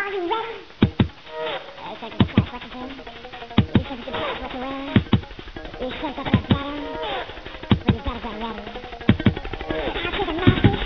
Are you ready? Take the class what to do. You take the class what to wear. You shake up that bottom. When you gotta get ready. I take a nasty.